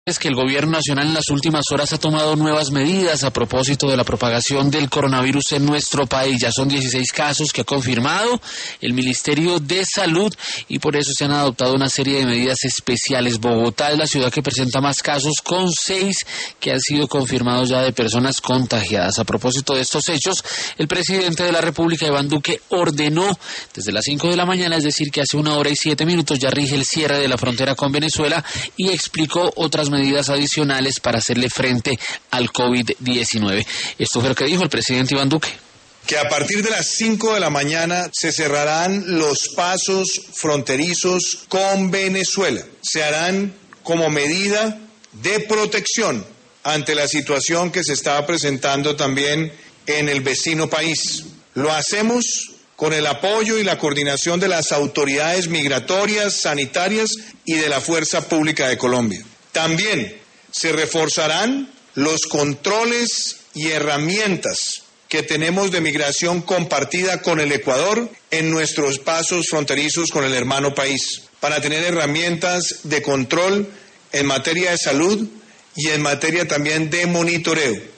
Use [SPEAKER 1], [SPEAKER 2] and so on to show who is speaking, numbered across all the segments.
[SPEAKER 1] Es que el gobierno nacional en las últimas horas ha tomado nuevas medidas a propósito de la propagación del coronavirus en nuestro país. Ya son 16 casos que ha confirmado el Ministerio de Salud y por eso se han adoptado una serie de medidas especiales. Bogotá es la ciudad que presenta más casos, con 6 que han sido confirmados ya de personas contagiadas. A propósito de estos hechos, el presidente de la República, Iván Duque, ordenó desde las 5 de la mañana, es decir, que hace 1 hora y 7 minutos, ya rige el cierre de la frontera con Venezuela y explicó otras medidas adicionales para hacerle frente al COVID-19. Esto fue lo que dijo el presidente Iván Duque.
[SPEAKER 2] Que a partir de las 5 de la mañana se cerrarán los pasos fronterizos con Venezuela. Se harán como medida de protección ante la situación que se está presentando también en el vecino país. Lo hacemos con el apoyo y la coordinación de las autoridades migratorias, sanitarias y de la Fuerza Pública de Colombia. También se reforzarán los controles y herramientas que tenemos de migración compartida con el Ecuador en nuestros pasos fronterizos con el hermano país, para tener herramientas de control en materia de salud y en materia también de monitoreo.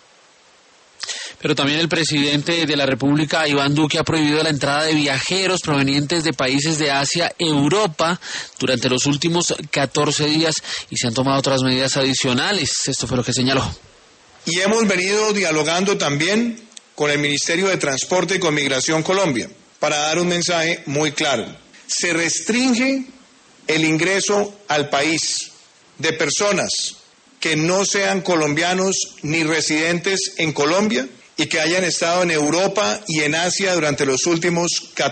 [SPEAKER 1] Pero también el presidente de la República, Iván Duque, ha prohibido la entrada de viajeros provenientes de países de Asia, Europa, durante los últimos 14 días y se han tomado otras medidas adicionales. Esto fue lo que señaló.
[SPEAKER 2] Y hemos venido dialogando también con el Ministerio de Transporte y con Migración Colombia para dar un mensaje muy claro. Se restringe el ingreso al país de personas que no sean colombianos ni residentes en Colombia y que hayan estado en Europa y en Asia durante los últimos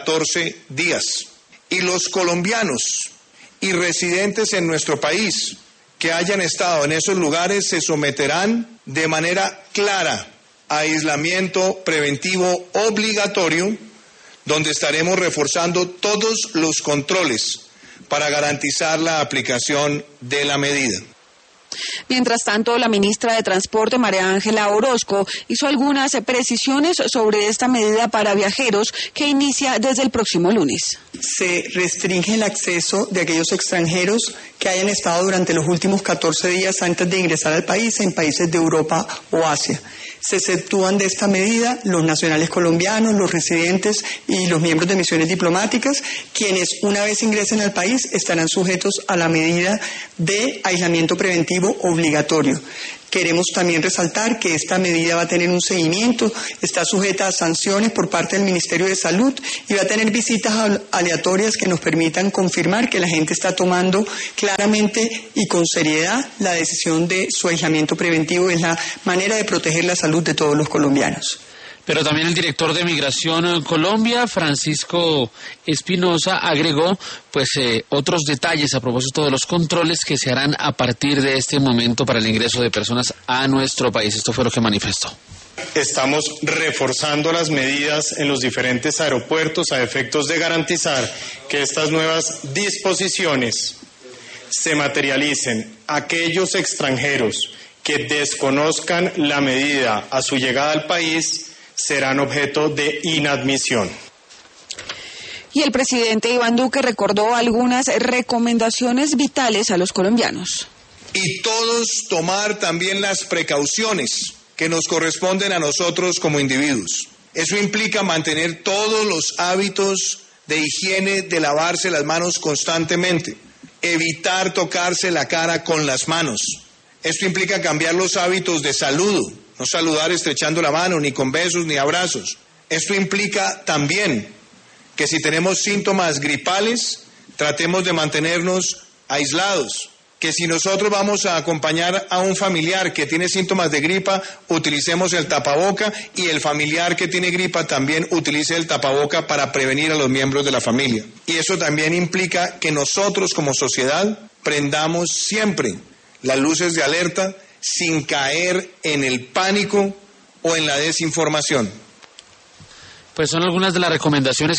[SPEAKER 2] 14 días. Y los colombianos y residentes en nuestro país que hayan estado en esos lugares se someterán de manera clara a aislamiento preventivo obligatorio, donde estaremos reforzando todos los controles para garantizar la aplicación de la medida.
[SPEAKER 3] Mientras tanto, la ministra de Transporte, María Ángela Orozco, hizo algunas precisiones sobre esta medida para viajeros que inicia desde el próximo lunes.
[SPEAKER 4] Se restringe el acceso de aquellos extranjeros que hayan estado durante los últimos 14 días antes de ingresar al país en países de Europa o Asia. Se exceptúan de esta medida los nacionales colombianos, los residentes y los miembros de misiones diplomáticas, quienes una vez ingresen al país estarán sujetos a la medida de aislamiento preventivo obligatorio. Queremos también resaltar que esta medida va a tener un seguimiento, está sujeta a sanciones por parte del Ministerio de Salud y va a tener visitas aleatorias que nos permitan confirmar que la gente está tomando claramente y con seriedad la decisión de su aislamiento preventivo. Es la manera de proteger la salud de todos los colombianos.
[SPEAKER 1] Pero también el director de Migración Colombia, Francisco Espinosa, agregó otros detalles a propósito de los controles que se harán a partir de este momento para el ingreso de personas a nuestro país. Esto fue lo que manifestó.
[SPEAKER 5] Estamos reforzando las medidas en los diferentes aeropuertos a efectos de garantizar que estas nuevas disposiciones se materialicen. Aquellos extranjeros que desconozcan la medida a su llegada al país serán objeto de inadmisión.
[SPEAKER 3] Y el presidente Iván Duque recordó algunas recomendaciones vitales a los colombianos.
[SPEAKER 2] Y todos tomar también las precauciones que nos corresponden a nosotros como individuos. Eso implica mantener todos los hábitos de higiene, de lavarse las manos constantemente, evitar tocarse la cara con las manos. Esto implica cambiar los hábitos de saludo, no saludar estrechando la mano, ni con besos, ni abrazos. Esto implica también que si tenemos síntomas gripales, tratemos de mantenernos aislados. Que si nosotros vamos a acompañar a un familiar que tiene síntomas de gripa, utilicemos el tapaboca y el familiar que tiene gripa también utilice el tapaboca para prevenir a los miembros de la familia. Y eso también implica que nosotros como sociedad prendamos siempre las luces de alerta sin caer en el pánico o en la desinformación.
[SPEAKER 1] Pues son algunas de las recomendaciones